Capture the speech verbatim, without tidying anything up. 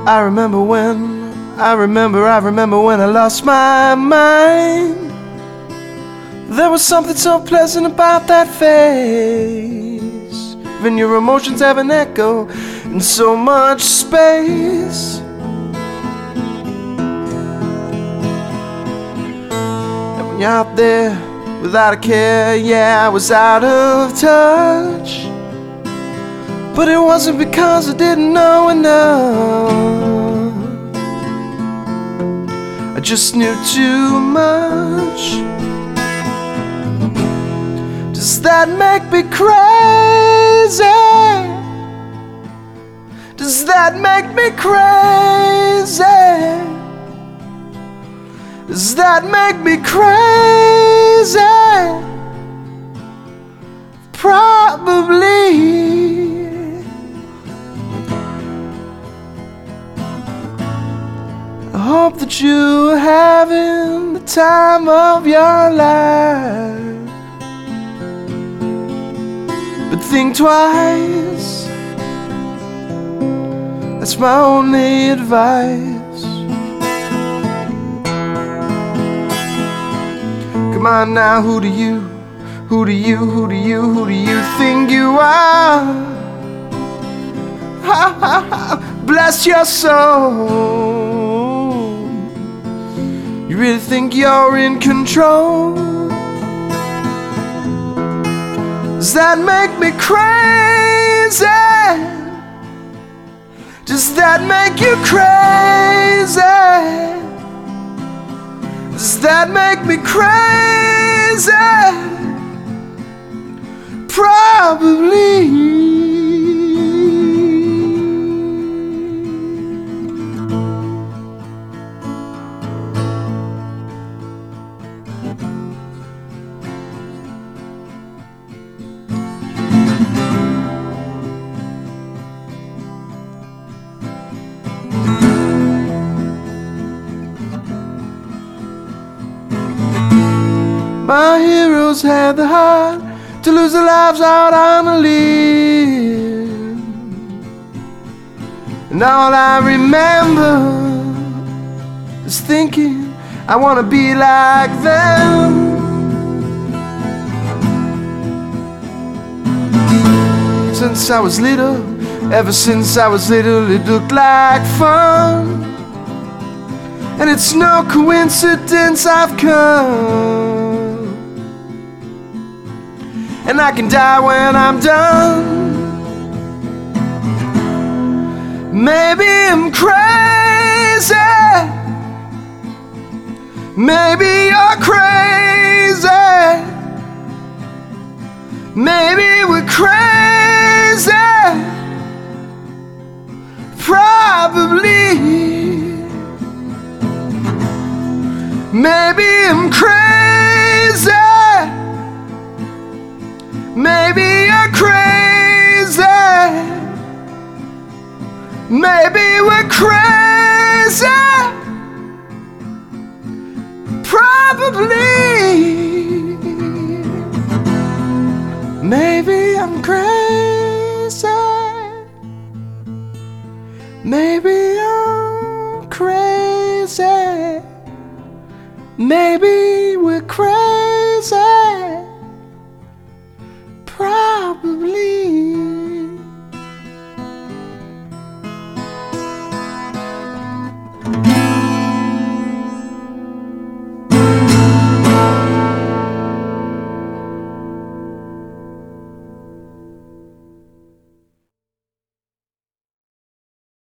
I remember when, I remember, I remember when I lost my mind. There was something so pleasant about that face. Even your emotions have an echo in so much space. And when you're out there without a care, yeah, I was out of touch. But it wasn't because I didn't know enough. I just knew too much. Does that make me crazy? Does that make me crazy? Does that make me crazy? Probably. I hope that you're having the time of your life. But think twice, that's my only advice. Come on now, who do you, who do you, who do you, who do you think you are? Ha ha ha, bless your soul. You really think you're in control? Does that make me crazy? Does that make you crazy? Does that make me crazy? Probably. My heroes had the heart to lose their lives out on a limb. And all I remember is thinking I wanna be like them. Since I was little, ever since I was little, it looked like fun. And it's no coincidence I've come. And I can die when I'm done. Maybe I'm crazy. Maybe you're crazy. Maybe we're crazy. Probably. Maybe I'm crazy. Maybe you're crazy. Maybe we're crazy. Probably. Maybe I'm crazy. Maybe I'm crazy. Maybe we're crazy. Probably.